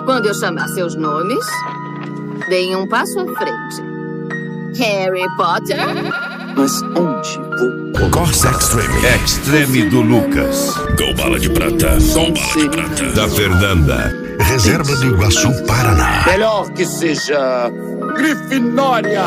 Quando eu chamar seus nomes, deem um passo à frente. Harry Potter. Mas onde vou? Corsa Extreme. Extreme do Lucas. Com bala de prata. Com bala de prata. Da Fernanda. Reserva do Iguaçu, Paraná. Melhor que seja Grifinória.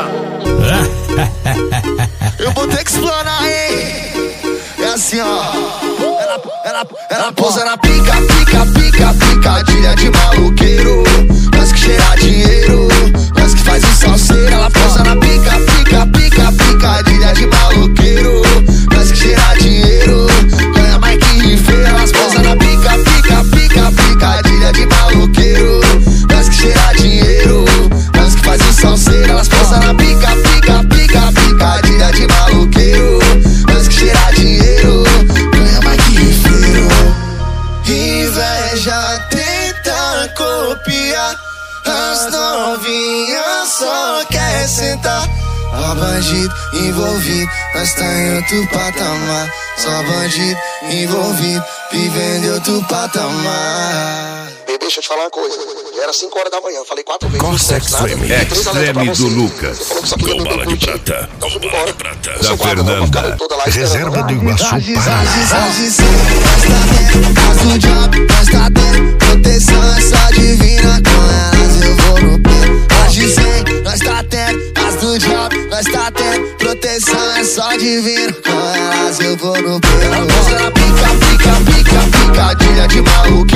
Eu vou ter que explanar, hein? É assim, ó. Ela pousa na pica, picadilha de maloqueiro. Mas que cheira dinheiro, mas que faz o salseiro. Ela pousa na pica, picadilha de maloqueiro. Mas que cheira dinheiro, ganha mais que rifeiro. Elas pousam na pica, picadilha de maloqueiro. Mas que cheira dinheiro, mas que faz o salseiro. Elas pousam na pica, picadilha de maloqueiro. Mas que cheira dinheiro, ganha mais que rifeiro. Inveja tenta copiar, as novinhas só quer sentar. Ó bandido envolvido, nós tá em outro patamar. Só bandido envolvido, vivendo em outro patamar. Deixa eu te falar uma coisa. Era 5 horas da manhã, eu falei 4 vezes. Corsa Extreme. Extreme do Lucas. Com bala de prata. Com bala de prata. Da Fernanda. Reserva do Iguaçu, Paraná. As do job, nós tá tendo proteção, é só divina. Com elas eu vou no pé. As de 100, nós tá tendo. As do job, nós tá tendo proteção, é só divina. Com elas eu vou no pé. Ela mostra na pica, picadilha de maluco.